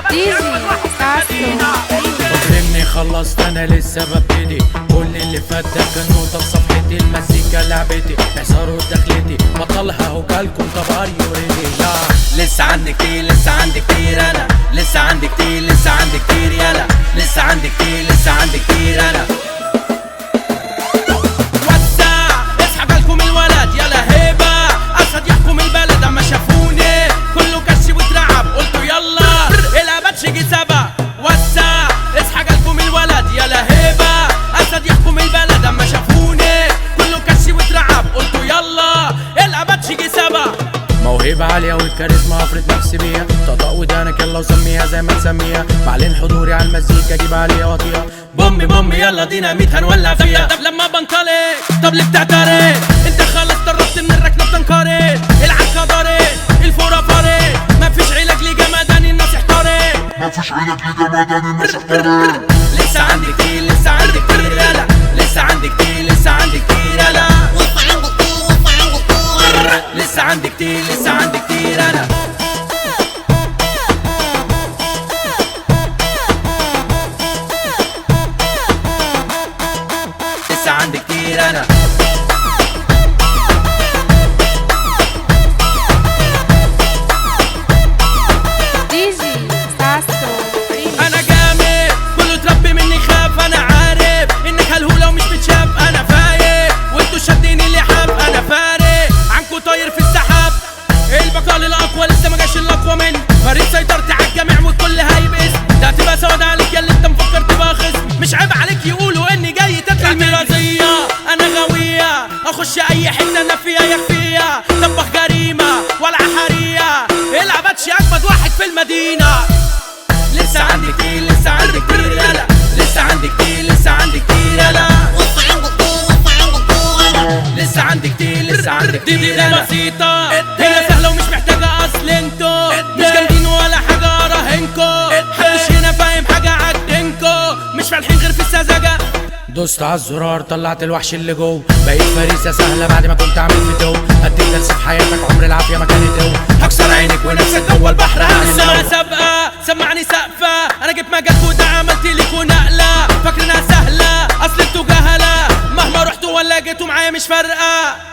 ديجي ساسو. فاكرني خلصت انا لسه ببتدي، كل اللي فات ده كان نقطة في صفحتي، المزيكا لعبتي احذروا دخلتي، بطلها وجالكم طب ار يو ريدي. لسه عندي كتير لسه عندي كتير انا، لسه عندي كتير لسه عندي كتير يلا، لسه عندي كتير لسه عندي كتير انا. وسع اسحب لكم الولد يلا هيبة، اسد يحكم البلد اما شافوني كله كش واترعب قلتوا يلا الابد شيجي سبا. وسع اسحب لكم الولد يلا هيبة، اسد يحكم البلد اما شافوني كله كش واترعب قلتوا يلا الابد شيجي سبا. موهبة عالية والكاريزما افرض نفسي بيها، طقطق ودانك يلا وسميها زي ما تسميها، بعلن حضوري على المزيكا جيب عليها واطيها، بومي بومي يلا ديناميت هنولع فيها. طب لما بنطلق طب ليه بتعترض؟ انت خلاص قربت من الركنة بتنقرض، العكا ضارب الفورة فارد، مفيش علاج لجمدان الناس احترت، مفيش علاج لجمدان الناس احترت. لسه عندي كتير لسه عندي كتير يلا، لسه عندي كتير لسه عندي كتير يلا، لسه عندي كتير لسه عندي كتير انا. لسه عندي كتير انا. ديجي ساسو. انا جامد كله اتربي مني خاف، انا عارف انك هالهولة ومش بتشاف، انا فايق وانتوا شادين اللحاف، انا فارق عنكوا طاير في السحاب، البقال الاقوى لسه ما جاش الاقوى مني، فريق سيطرتي على الجميع والكل هايب اسم، ده هتبقى سواد عليك يا اللي انت مفكر تبقى خصم، مش عيب عليك يقولوا اني جاي تطلع المرازية، انا غاوية اخش اي حتة انا فيها يخفيها، طبخ جريمة ولا حرية، العبدش اجمد واحد في المدينة. لسه عندي كتير لسه عندي كتير يلا، لسه عندي كتير لسه عندي كتير يلا، لسه عندي كتير لسه عندي كتير انا. بسيطة هي سهلة ومش محتاجة اصل انتو مش جامدين ولا حاجة اراهنكو، محدش هنا فاهم حاجة عاجبينكو، مش فالحين غير في السذاجة. دوست على الزرار طلعت الوحش اللي جوه، بقيت فريسة سهلة بعد ما كنت عامل فتو، اديك درس في حياتك عمر العافية ما كانت هو، هكسر عينك ونفسك جوه البحر هنسى سابقة سمعني سقفة، انا جيت مجالك وده عملت ليكوا نقلة، فاكرينها سهلة اصل انتوا جهلة، مهما رحتوا ولا جيتوا معايا مش فارقة.